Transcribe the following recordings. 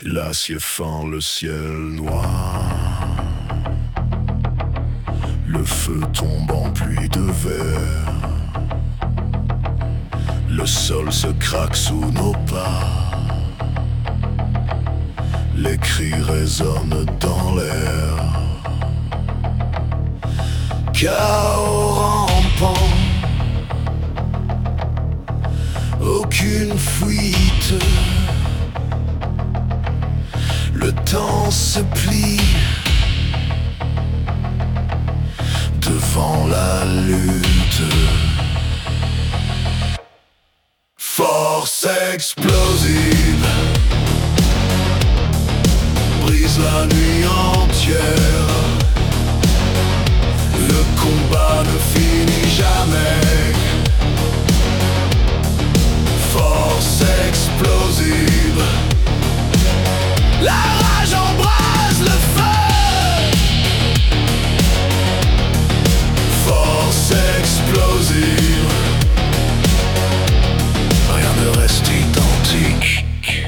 L'acier fin, le ciel noir. Le feu tombe en pluie de verre. Le sol se craque sous nos pas. Les cris résonnent dans l'air. Chaos rampant. Aucune fuite. Le temps se plie devant la lutte. Force explosive brise la nuit entière. Le combat ne finit jamais. Force explosive. La rage embrase le feu. Force explosive. Rien ne reste identique.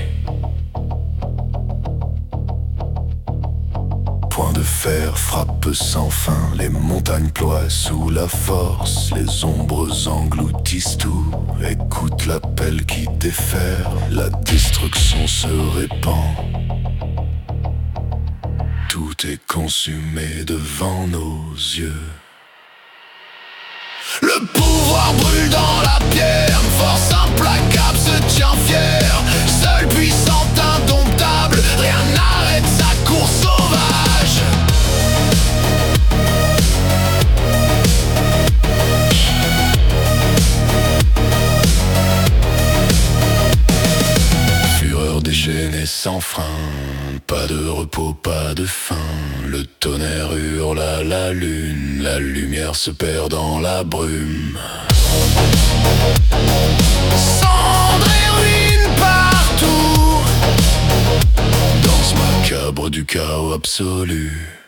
Point de fer frappe sans fin. Les montagnes ploient sous la force. Les ombres engloutissent tout. Écoute l'appel qui déferle. La destruction se répand. Tout est consumé devant nos yeux. Le pouvoir brûle dans la pierre. Une force implacable se tient fière. Seule puissante, indomptable. Rien n'arrête sa course sauvage. Fureur déchaînée sans frein. Pas de repos, pas de fin. Le tonnerre hurle à la lune. La lumière se perd dans la brume. Cendres et ruines partout. Danse macabre du chaos absolu.